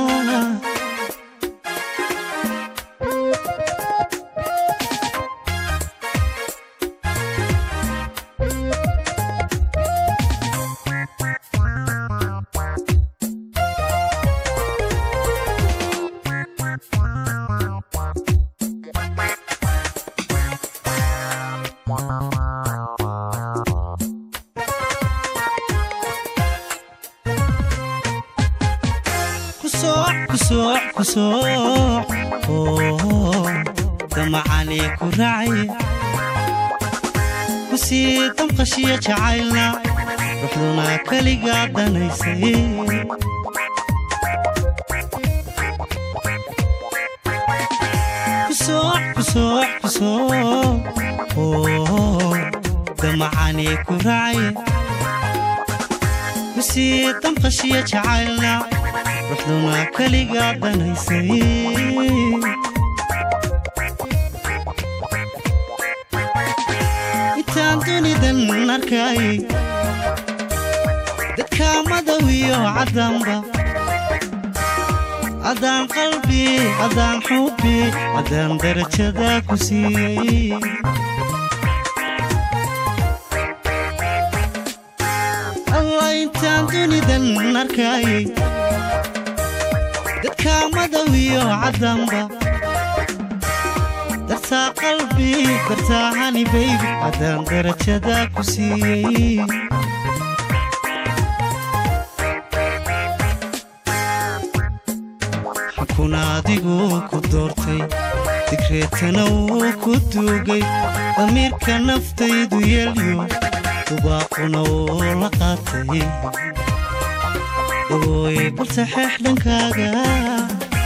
damacani ku raacay kusii damqashiya jacaylna ruuxduna keligaa danaysay damacani ku raacay kusii damqashiya jacaylna ruuxduna keligaa danaysay intaan dunidan arkay dadka madow iyo caddaanba caddaan qalbi caddaan xubbi caddaan darajada ku siiyey allah intaan dunidan arkay dadka madow iyo caddaanba dartaa qalbi dartaa hani baybi caddaan darajada ku siiyey xukun adigu ku doortay digreetana wuu ku duugay damiirka naftaydu yeelyo dubaaquna wuu la qaatay ooy balse xeex dhankaaga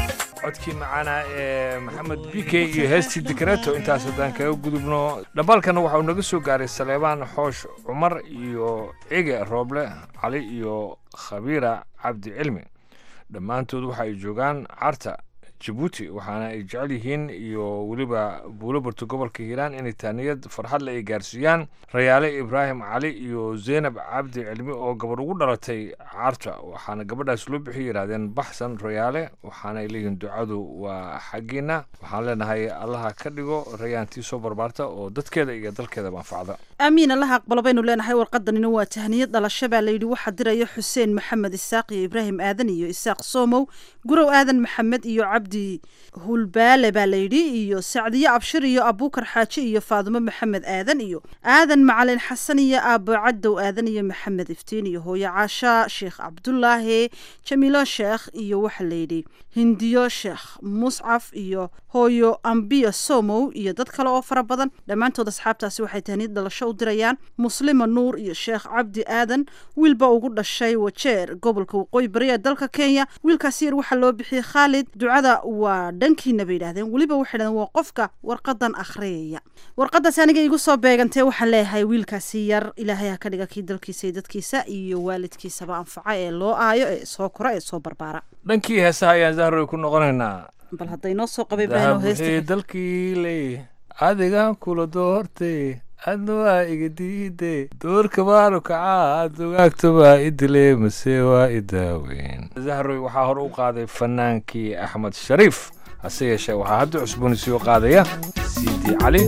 codkii macaana ee maxamed bike iyo heestii dikreto intaas haddaan kaga gudubno dhambaalkana waxa uu naga soo gaaray saleebaan xoosh cumar iyo ege rooble cali iyo khabiira cabdi cilmi dhammaantood waxa ay joogaan carta jabuuti waxaana ay jecel yihiin iyo weliba buulobarto gobolka hiiraan inay taaniyad farxadle ay gaarsiiyaan rayaale ibraahim cali iyo zaynab cabdi cilmi oo gabar ugu dhalatay carta waxaana gabadhaas loo bixi yidhaahdeen baxsan rayaale waxaana ay leeyihiin ducadu waa xaggiina waxaan leenahay allaha ka dhigo rayaantii soo barbaarta oo dadkeeda iyo dalkeeda manfacda aamiin allaha aqbalo baynu leenahay warqadanina waa tahniyad dhalasho baa layidhi waxaa diraya xuseen maxamed isaaq iyo ibraahim aadan iyo isaaq soomow gurow aadan maxamed iyo cabdi hulbaale baa layidhi iyo sacdiye abshir iyo abuukar xaaji iyo faadumo maxamed aadan iyo aadan macalin xasan iyo aabo cadow aadan iyo maxamed iftiin iyo hooyo caasha sheekh cabdulaahi jamiilo sheekh iyo waxa layidhi hindiyo sheekh muscaf iyo hooyo ambiya somow iyo dad kale oo fara badan dhammaantood asxaabtaasi waxay tahniyad dhalasho u dirayaan muslima nuur iyo sheekh cabdi aadan wiilba ugu dhashay wajeer gobolka waqooyi bari ee dalka kenya wiilkaasi yar waxaa loo bixiyey khaalid ducada waa dhankiina bay yidhahdeen weliba waxay dhahdeen waa qofka warqadan akhriyaya warqadaasi aniga igu soo beegantee waxaan leeyahay wiilkaasi yar ilaahay ha ka dhiga kii dalkiisa iyo dadkiisa iyo waalidkiisaba anfaca ee loo aayo ee soo kora ee soo barbaara dhankii heesaha ayaan zahroy ku noqonaynaa bal hadday noo soo qabay ibraahim oo heesta dalkii ley adigan kula doortay adna waa iga diiday doorka baanu kacaa dugaagta waa idile mase waa idaaweyn zahroy waxaa hor u qaaday fanaankii axmed shariif hase yeeshee waxaa hadda cusboonisiyo qaadaya siidi cali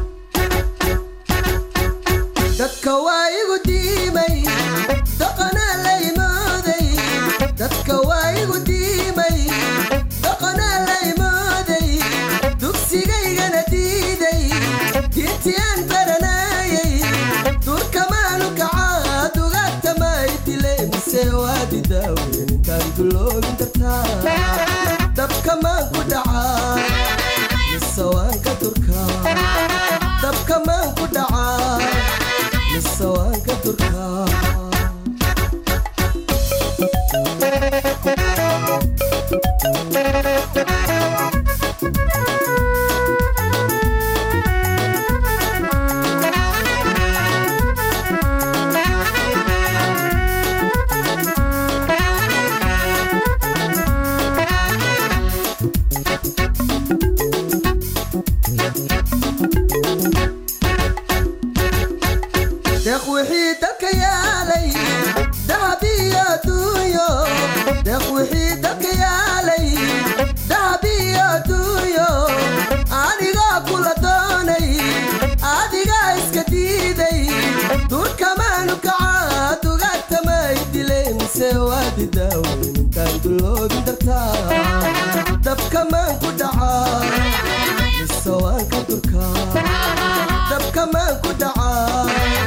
dadka waa igu diimay dhaqanaa la imaaday dadka waa igu diimay dhaqanaa la imaaday dugsigaygana diiday diintiyaan baranayay durkamaanu kacaa dugaagta maydile mise waadi daaweyn intaan duloobin dartaa dabka maan ku dhacaa mise waan ka durkaa dabka maan ku dhacaa mise waan ka durkaa deeq wixii dalka yaalay dahab iyo adduunyo deeq wixii dalka yaalay dahab iyo adduunyo anigaa kula doonay adigaa iska diiday durkamaanu kacaa dugaagta maydile mise waadi daaweyn intaan duloobin dartaa dabka maan ku dhacaa mise waan ka durkaa dabka maan ku dhacaa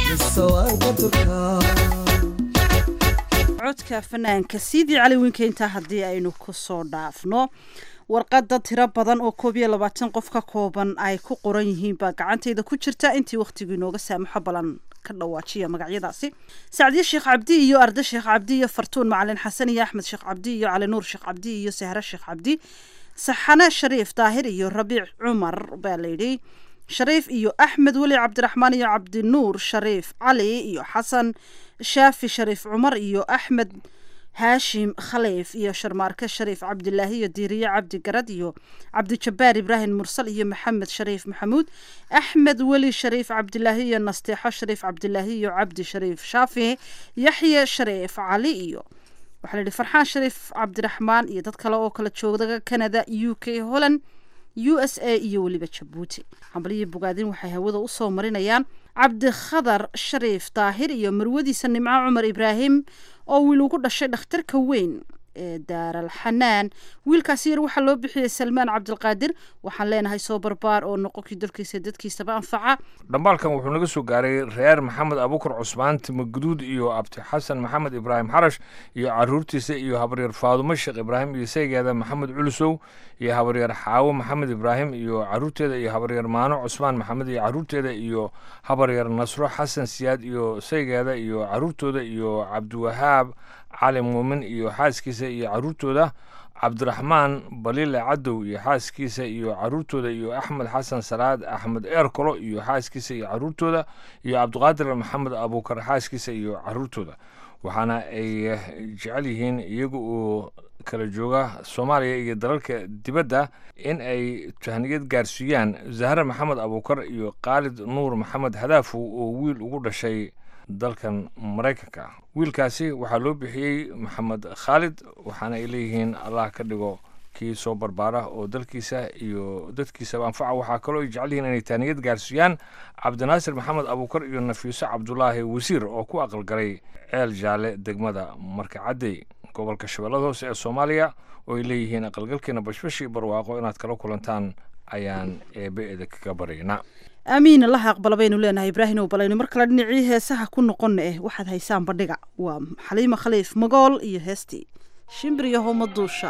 codka fanaanka siidii cali wiinka intaa haddii aynu ku soo dhaafno warqada tiro badan oo koob iyo labaatan qof ka kooban ay ku qoran yihiin baa gacantayda ku jirta intii wakhtigu inooga saamaxo balan ka dhawaajiya magacyadaasi sacdiye sheekh cabdi iyo arde sheekh cabdi iyo fartuun macalin xasan iyo axmed sheekh cabdi iyo cali nuur sheekh cabdi iyo sahre sheekh cabdi saxane shariif daahir iyo rabiic cumar baa layidhi shariif iyo axmed weli cabdiraxmaan iyo cabdinuur shariif cali iyo xasan shaafi shariif cumar iyo axmed haashim khaliif iyo sharmaarke shariif cabdilaahi iyo diiriye cabdi garad iyo cabdijabaar ibraahim mursal iyo maxamed shariif maxamuud axmed weli shariif cabdilaahi iyo nasteexo shariif cabdilaahi iyo cabdi shariif shaafi yaxye shariif cali iyo waxaa la yidhi farxaan shariif cabdiraxmaan iyo dad kale oo kala joogda canada u k holland u s a iyo weliba jabuuti xambaliyii bogaadin waxay hawada u soo marinayaan cabdikhadar shariif daahir iyo marwadiisa nimco cumar ibraahim oo wiil ugu dhashay dhakhtarka weyn ee daaral xanaan wiilkaasi yar waxaa loo bixiyey salmaan cabdilqaadir waxaan leenahay soo barbaar oo noqonkii dalkiisa dadkiisaba anfaca dhambaalkan wuxuu naga soo gaaray reer maxamed abuukar cusmaan timo guduud iyo abti xasan maxamed ibraahim xarash iyo caruurtiisa iyo habaryar faadumo sheekh ibraahim iyo saygeeda maxamed culusow iyo habaryar xaawo maxamed ibraahim iyo caruurteeda iyo habaryar maano cusmaan maxamed iyo caruurteeda iyo habaryar nasro xasan siyaad iyo saygeeda iyo caruurtooda iyo cabdiwahaab cali muumin iyo xaaskiisa iyo caruurtooda cabdiraxmaan baliile cadow iyo xaaskiisa iyo caruurtooda iyo axmed xasan salaad axmed eerkolo iyo xaaskiisa iyo caruurtooda iyo cabdiqaadir maxamed abuukar xaaskiisa iyo caruurtooda waxaana ay jecel yihiin iyaga oo kala jooga soomaaliya iyo dalalka dibadda in ay tahniyad gaarsiiyaan zahra maxamed abuukar iyo khaalid nuur maxamed hadaafow oo wiil ugu dhashay dalkan maraykanka wiilkaasi waxaa loo bixiyey maxamed khaalid waxaana ay leeyihiin allah ka dhigo kii soo barbaara oo dalkiisa iyo dadkiisaba anfaca waxaa kaloo ay jecel yihiin inay tahniyad gaarsiiyaan cabdinaasir maxamed abuukar iyo nafiiso cabdulaahi wasiir oo ku aqalgalay ceel jaalle degmada markacadey gobolka shabeellada hoose ee soomaaliya oo ay leeyihiin aqalgalkiina bashbashii barwaaqo inaad kala kulantaan ayaan eebe idinkaga baryaynaa aamiin allaha aqbala baynu leenahay ibraahimow balaynu mar kale dhinacii heesaha ku noqonna eh waxaad haysaan bandhiga waa xaliimo khaliif magool iyo heestii shimbiryaho maduusha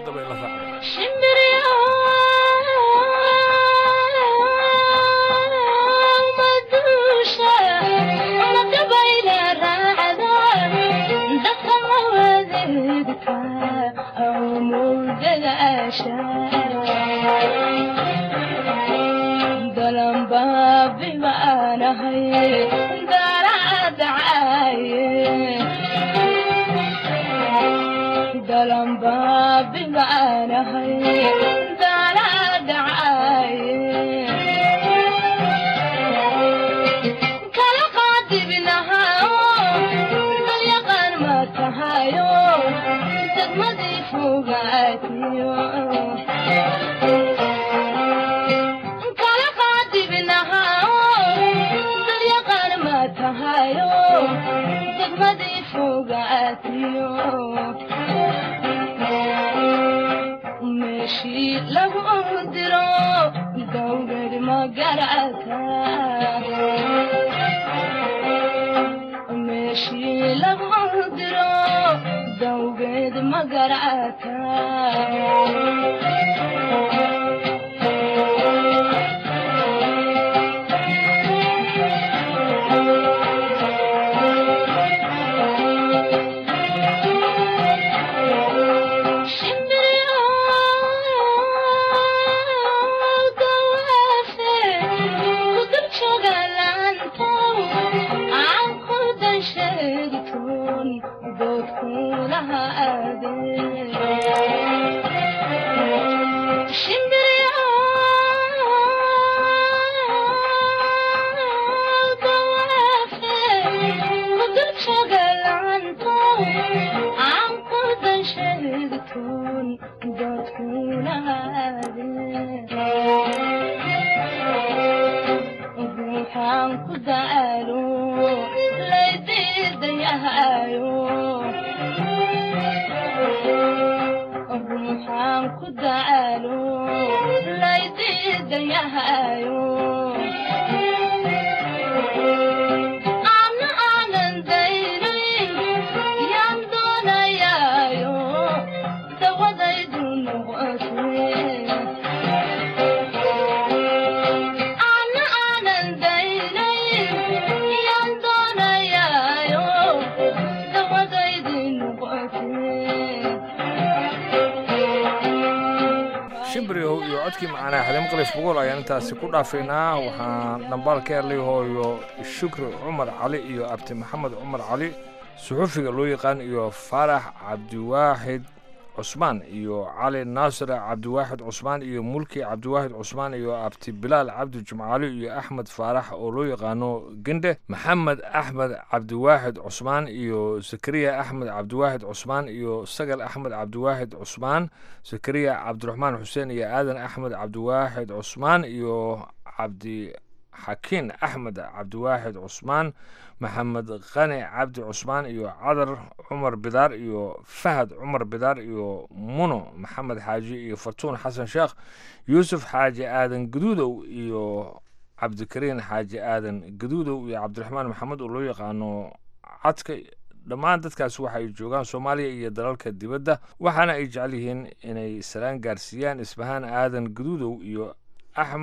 macnaa xaliimo khaliif magool ayaan intaasi ku dhaafaynaa waxaan dhambaal ka helay hooyo shukri cumar cali iyo abti maxamed cumar cali suxufiga loo yaqaan iyo faarax cabdiwaaxid cusmaan iyo cali naasir cabdiwaaxid cusmaan iyo mulki cabdiwaaxid cusmaan iyo abti bilaal cabdi jumcaali iyo axmed faarax oo loo yaqaano gende maxamed axmed cabdiwaaxid cusmaan iyo zakariya axmed cabdiwaaxid cusmaan iyo sagal axmed cabdiwaaxid cusmaan zakariya cabdiraxmaan xuseen iyo aadan axmed cabdiwaaxid cusmaan iyo cabdi xakiin axmed cabdiwaaxid cusmaan maxamed qani cabdi cusmaan iyo cadar cumar bidaar iyo fahad cumar bidaar iyo muno maxamed xaaji iyo fatuun xasan sheekh yuusuf xaaji aadan gaduudow iyo cabdikariin xaaji aadan gaduudow iyo cabdiraxmaan maxamed oo loo yaqaano cadka dhammaan dadkaas waxa ay joogaan soomaaliya iyo dalalka dibadda waxaana ay jecel yihiin inay salaan gaarsiiyaan isbahaan aadan gaduudow iyo axmed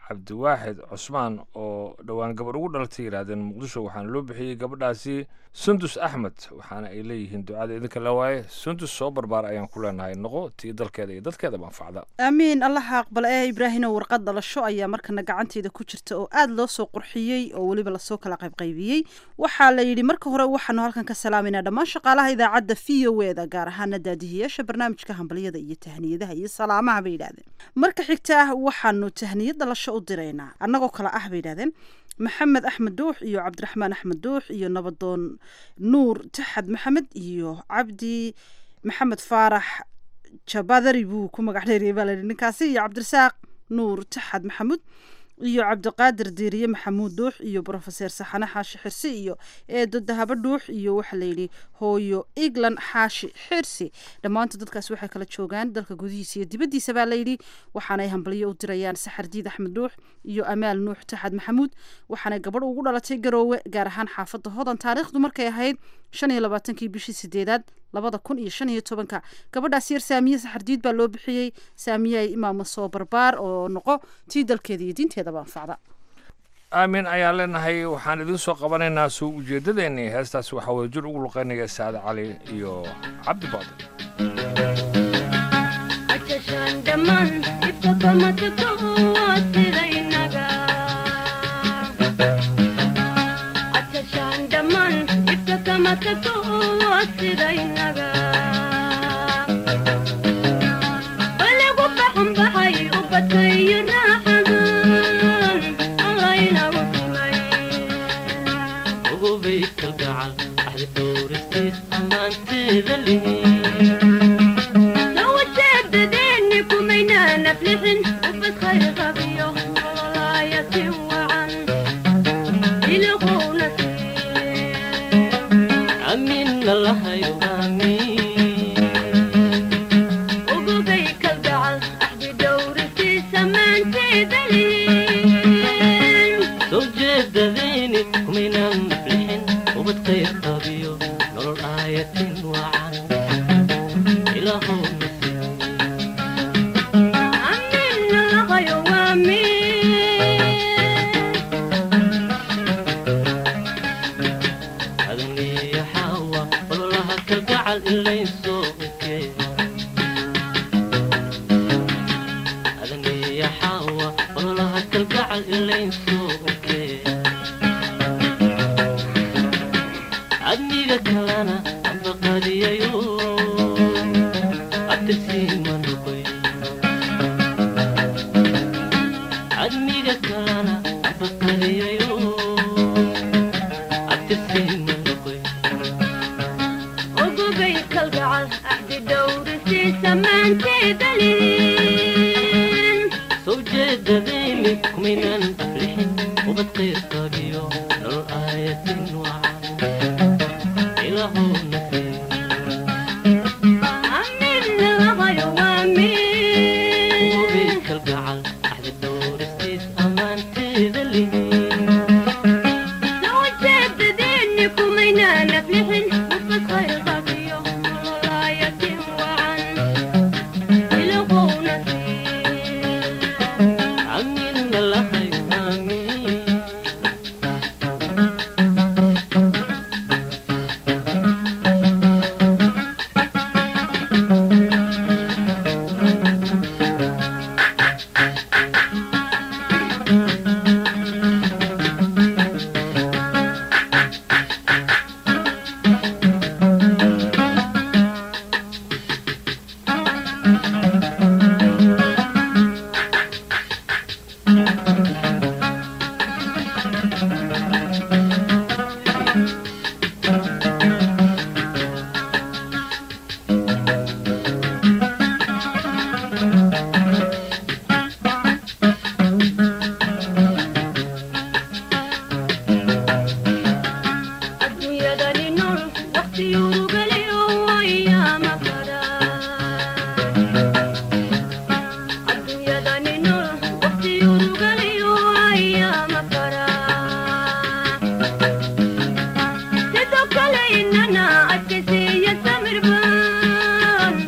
cabdiwaaxid cusmaan oo dhowaan gabadh ugu dhalatay yidhaahdeen muqdisho waxaana loo bixiyey gabadhaasi sundus axmed waxaana ay leeyihiin ducada idinka la waaye sundus soo barbaar ayaan ku leenahay noqo tii dalkeeda iyo dadkeeda manfacda aamiin allaha aqbal ee ibraahino warqad dhalasho ayaa markana gacanteeda ku jirta oo aada loo soo qurxiyey oo weliba lasoo kala qaybqaybiyey waxaa la yidhi marka hore waxaanu halkan ka salaamayna dhammaan shaqaalaha idaacadda v o eda gaar ahaana daadihiyaasha barnaamijka hambalyada iyo tahniyadaha iyo salaamaha bay yidhahdeen marka xigta ah waxaanu tahniyad dhalasho u diraynaa annagoo kale ah bay yidhahdeen maxamed axmed duux iyo cabdiraxmaan axmed duux iyo nabadoon nuur taxad maxamed iyo cabdi maxamed faarax jabadari buu ku magac dheeriyay baa layidhi ninkaasi iyo cabdirasaaq nuur taxad maxamuud iyo cabdiqaadir diiriye maxamuud duux iyo brofeser saxane xaashi xirsi iyo eedo dahabo dhuux iyo waxaa layidhi hooyo england xaashi xirsi dhammaanta dadkaas waxay kala joogaan dalka gudihiisa iyo dibaddiisa baa layidhi waxaanay hambalyo u dirayaan saxardiid axmed dhuux iyo amaal nuux taxad maxamuud waxaanay gabadh ugu dhalatay garoowe gaar ahaan xaafadda hodan taariikhdu markay ahayd shan iyo labaatankii bishii sideedaad labada kun iyo shan iyo tobanka gabadhaas yar saamiye saxardiid baa loo bixiyey saamiye ay imaama soo barbaar oo noqo tii dalkeeda iyo diinteedaba anfacda aamin ayaan leenahay waxaan idiin soo qabanaynaa soo ujeedadeennii heestaas waxaa wada jir ugu luqeynaya saade cali iyo cabdi baadi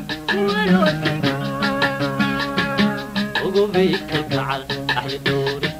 وقبيك القعل أحلى دور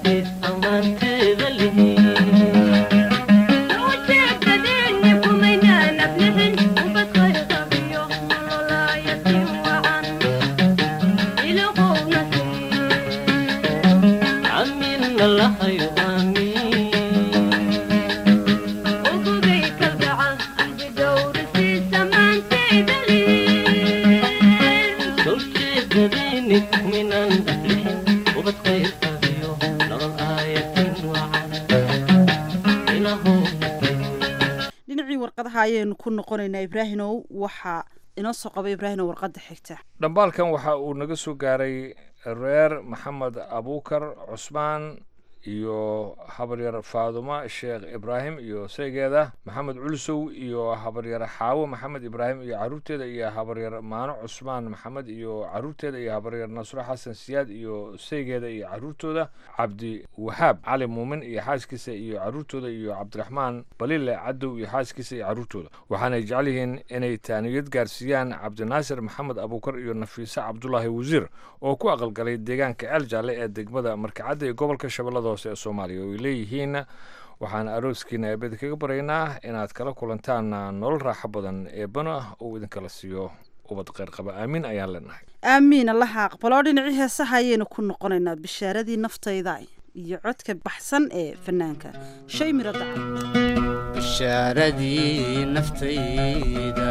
ayaynu ku noqonaynaa ibraahimow waxaa inoo soo qabay ibraahimow warqadda xigta dhambaalkan waxa uu naga soo gaaray reer maxamed abuukar cusmaan iyo habaryar faaduma sheekh ibraahim iyo seegeeda maxamed culusow iyo habaryar xaawo maxamed ibraahim iyo caruurteeda iyo habaryar maano cusmaan maxamed iyo caruurteeda iyo habaryar nasro xasan siyaad iyo seegeeda iyo caruurtooda cabdi wahaab cali muumin iyo xaaskiisa iyo caruurtooda iyo cabdiraxmaan balile cadow iyo xaaskiisa iyo caruurtooda waxaanay jecel yihiin inay taaniyad gaarsiiyaan cabdinaasir maxamed abuukar iyo nafiise cabdulaahi wasiir oo ku aqalgalay deegaanka ceel jaalle ee degmada markacadda ee gobolka shabeellada hoose ee soomaaliya oo ay leeyihiin waxaan arooskiina eebada kaga baraynaa inaad kala kulantaan nolol raaxo badan eebana uu idinkala siiyo ubad kheyr qaba aamiin ayaan leenahay aamiin allaha aqbaloo dhinacii heesaha ayaynu ku noqonaynaa bishaaradii naftayda iyo codka baxsan ee fanaanka shay miro dacay bishaaradii naftayda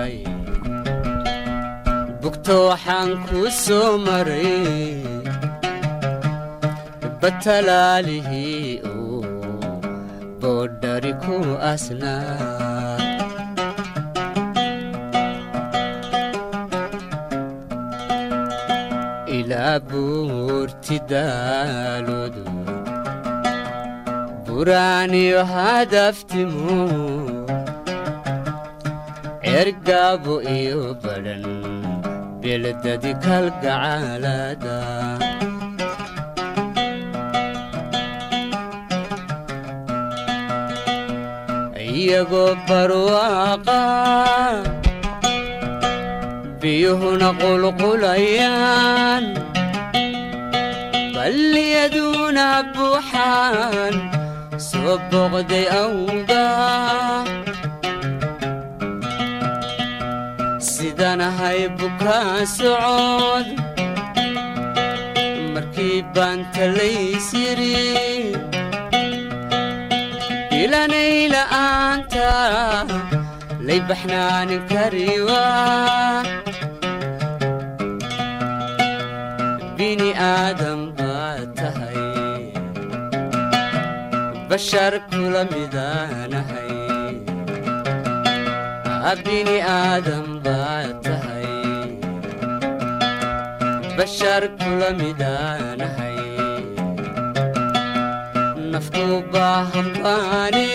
bugto waxaan ku soo maray batalaalihii uu boodhari ku asnaa ilaa buurti daaloodu buraaniyo hadaftimu ergaabo iyo badhan beeladadi kalgacaalada iyagoo barwaaqa biyuhuna qulqulayaan balliyaduna buuxaan soo boqday awgaa sidanahay bukaa socod markii baan talays yiri ilanay la'aanta lay baxnaanin kariwaa bini aadam baad tahay bashar kula midaanahay bini aadam baad tahay bashar kula midaanahay naftu baahan baane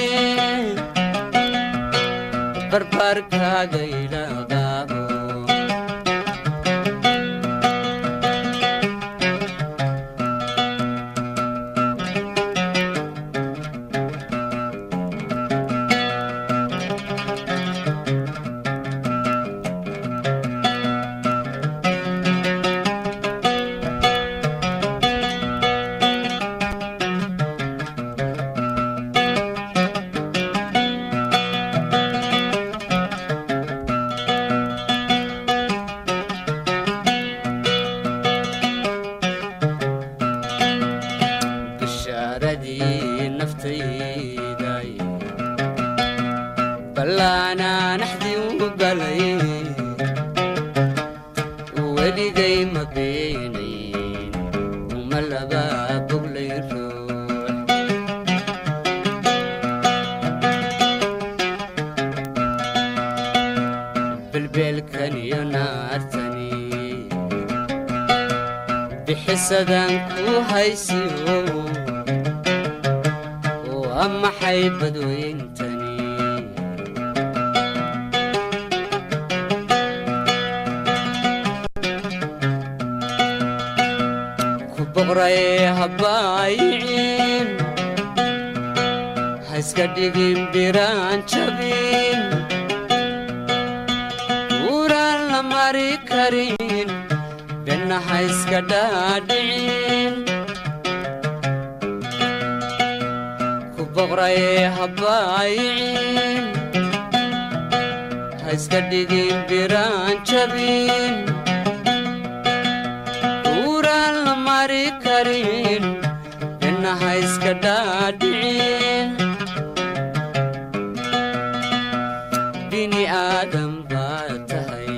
barbarkaaga ila qaabo bixisadan ku haysiyo waa maxay badweyntani ku boqray habaayicin ha iska dhigin biraan jabin uraan la mari karin bennaha iska dhaadhicin ku boqray habaayicin iska dhigin biraan jabin uuraan la mari karin innaha iska dhaadhicin bini aadam baad tahay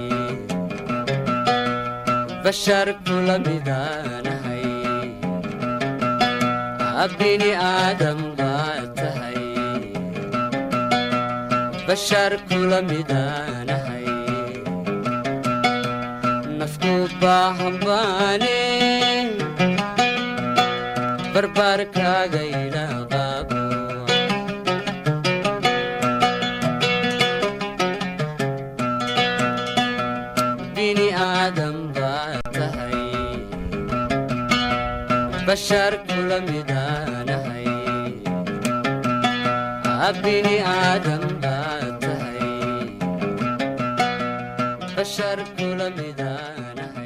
bashar kula midaanahay bini aadam baad tahay bashar kula midaanahay nafku baahan baane barbaarkaaga ilaaqaabo bini aadam baad tahay bashar kula midaanahay bini aadam baad tahay bashar kula midaanahay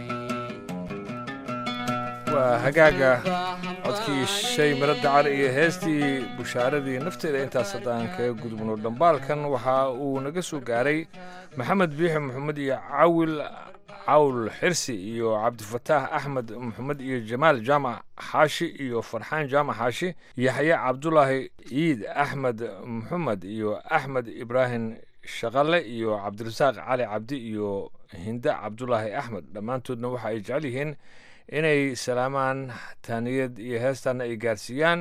waa hagaaga codkii shay miro dacar iyo heestii bushaaradii nafteeda intaas haddaan kaga gudubno dhambaalkan waxa uu naga soo gaaray maxamed biixi maxamed iyo cawil cawl xirsi iyo cabdifataax axmed maxamed iyo jamaal jaamac xaashi iyo farxaan jaamac xaashi yaxye cabdulaahi ciid axmed maxamed iyo axmed ibraahim shaqale iyo cabdirasaaq cali cabdi iyo hinde cabdulaahi axmed dhammaantoodna waxa ay jecel yihiin inay salaamaan taaniyad iyo heestan ay gaarsiiyaan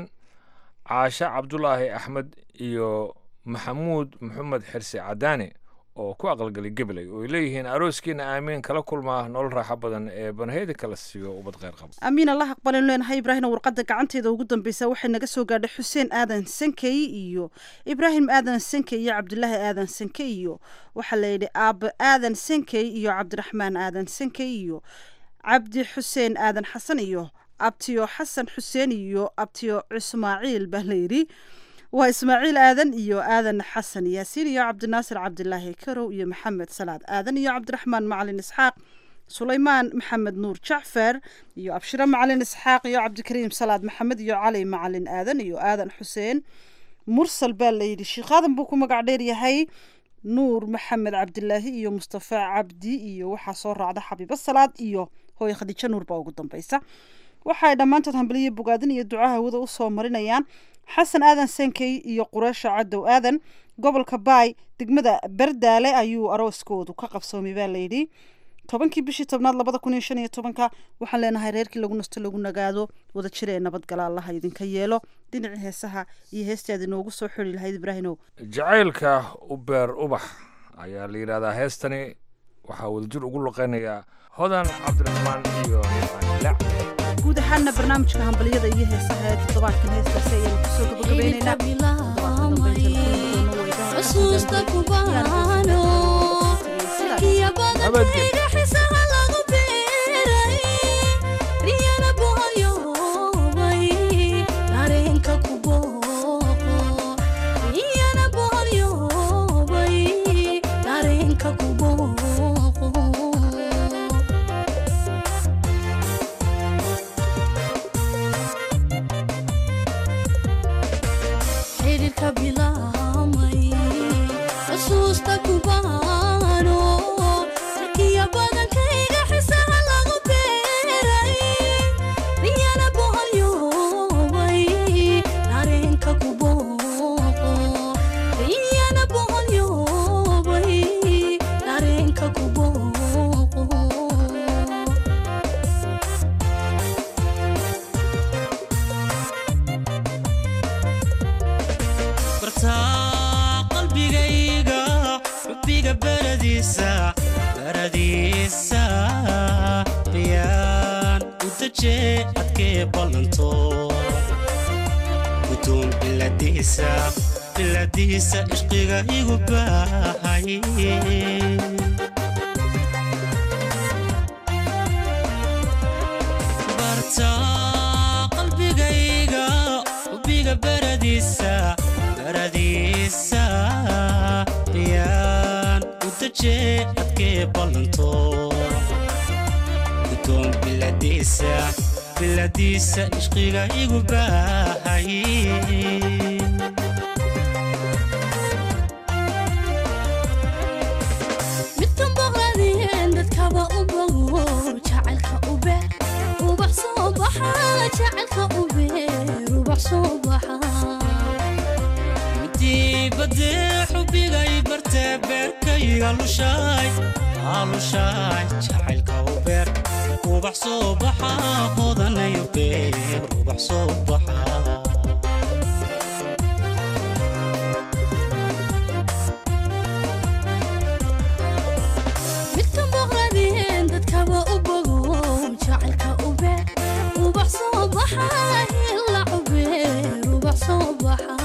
caashe cabdulaahi axmed iyo maxamuud maxamed xirsi cadaani oo ku aqalgalay gabalay oo ay leeyihiin arooskiina aamiin kala kulmaa nolol raaxo badan ee banaheyda kala siiyo ubad kheyr qaba amiin allah aqbalin leenahay ibraahim warqadda gacanteeda ugu dambeysa waxay naga soo gaadhay xuseen aadan sankey iyo ibraahim aadan sankey iyo cabdulaahi aadan sankey iyo waxaa layidhi aaba aadan sankey iyo cabdiraxmaan aadan sankey iyo cabdi xuseen aadan xasan iyo abtiyo xasan xuseen iyo abtiyo ismaaciil baa layidhi waa ismaaciil aadan iyo aadan xasan yaasiin iyo cabdinaasir cabdilaahi karow iyo maxamed salaad aadan iyo cabdiraxmaan macalin isxaaq sulaymaan maxamed nuur jacfar iyo abshiro macalin isxaaq iyo cabdikariim salaad maxamed iyo cali macalin aadan iyo aadan xuseen mursal baa layidhi sheekh aadan buu ku magac dheer yahay nuur maxamed cabdilaahi iyo mustafa cabdi iyo waxaa soo raacda xabiibo salaad iyo hooye khadiijo nuur baa ugu dambeysa waxaay dhammaantood hambaliyo bogaadin iyo duca hawada u soo marinayaan xasan aadan sankey iyo qureesha cadow aadan gobolka baay degmada bardaale ayuu arooskoodu ka qabsoomay baa layidhi tobankii bishii tobnaad labada kun iyo shan iyo tobanka waxaan leenahay reerkii lagu nasto lagu nagaado wada jir ee nabadgala allaha idinka yeelo dhinacii heesaha iyo heestaad inoogu soo xiri lahayd ibraahimow jacaylka u beer ubax ayaa la yidhahdaa heestani waxaa wadajir ugu luqeynayaa hodan cabdiraxmaan iyo nifaanilaac guud ahaanna barnaamijka hambaliyada iyo heesaha ee toddobaadkan heestaasi ayaynu kusoo gabagabeynaynaaxusuusta kubaano sakiya badanayga xisaha lagu beeray riyana boholyoobay dareenka ku booqo riyana boholyoobay dareenka ku booqo bilaamay xusuusta kubaano sakiya badankayga xisaha lagu beeray riyana boholyoobay dareenka ku booqo riyana boholyoobay dareenka ku booqo qalbigayga xubbiga baradiisa baradiisa riyaan u dajee adkee ballanto gudoon biladiisa biladiisa ishqiga igu baahay barta qalbigayga xubbiga baradiisa baradiisa riyaan u dajee adkee ballanto gudoon biladiisa biladiisa ishqiga igu baahay beerkayga lushaay aalushaay jacaylka u beer ubax soo baxa hodanayo beer ubax soo baxa midkan boqradeen dadkaba u bogo jacaylka u beer ubax soo baxa ila u beer ubax soo baxa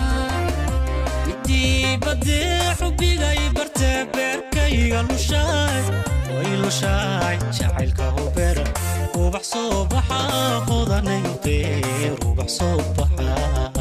badee xubigay bartee beerkayga lushaay way lushaay jacaylka u beer ubax soo baxa hodanayo beer ubax soo baxa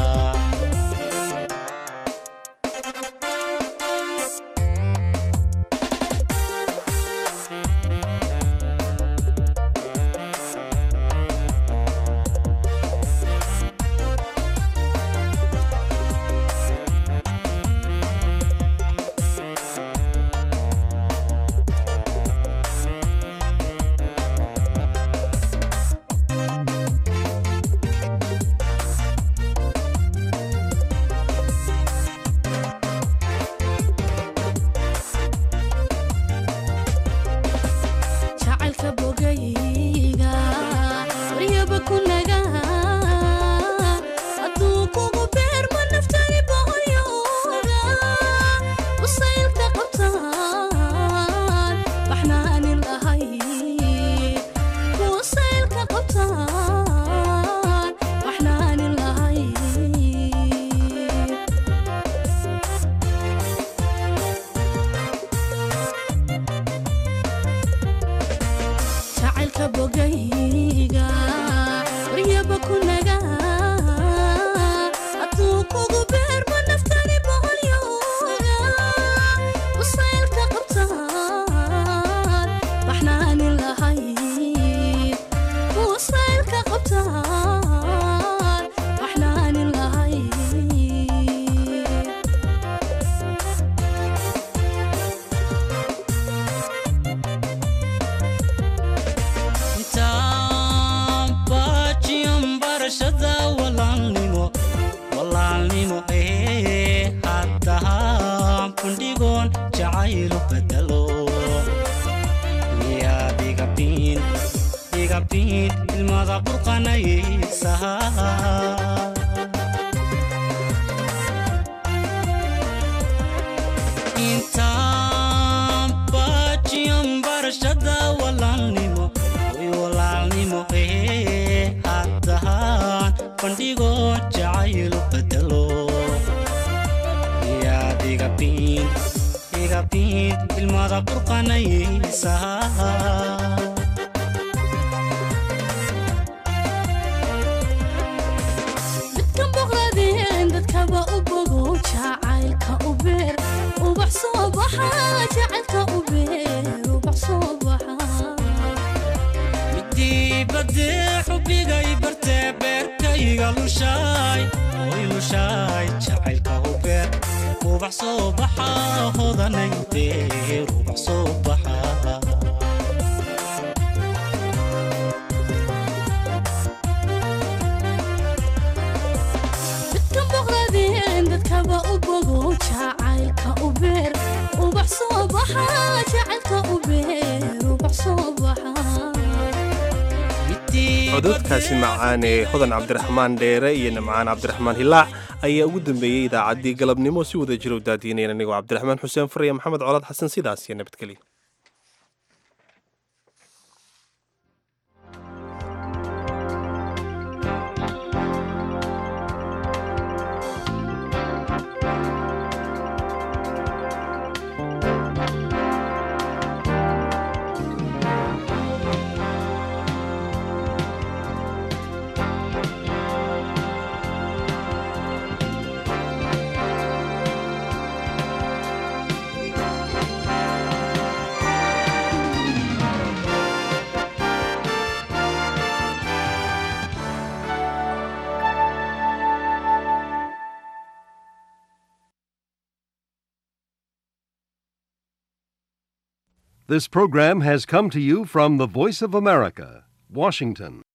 cododkaasi macaane hodan cabdiraxmaan dheere iyo nimcaan cabdiraxmaan hilaac ayaa ugu dambeeyey idaacaddii galabnimo si wada jiro daadiinayna anigoo cabdiraxmaan xuseen fariya maxamed colaad xasan sidaas iyo nabadgelyo. This program has come to you from the Voice of America, Washington.